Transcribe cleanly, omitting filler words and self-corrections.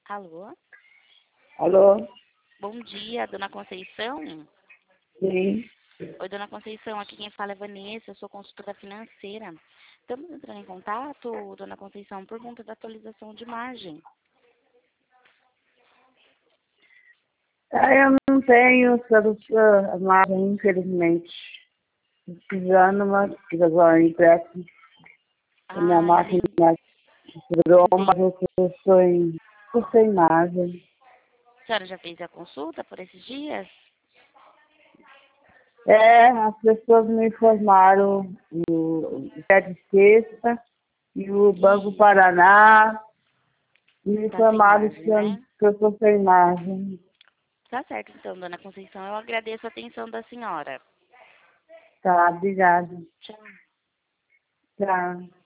Alô? Alô? Bom dia, dona Conceição? Sim. Oi, dona Conceição, aqui quem fala é Vanessa, eu sou consultora financeira. Estamos entrando em contato, dona Conceição, por conta da atualização de margem. Eu não tenho solução, mas infelizmente. Precisando, mas agora empréstimo. A minha máquina quebrou, mas eu estou sem margem. A senhora já fez a consulta por esses dias? As pessoas me informaram, o Pé de Sexta e o Banco Paraná, me Tá sem informaram margem, né? que eu estou sem margem. Tá certo, então, dona Conceição. Eu agradeço a atenção da senhora. Tá, obrigada. Tchau. Tchau.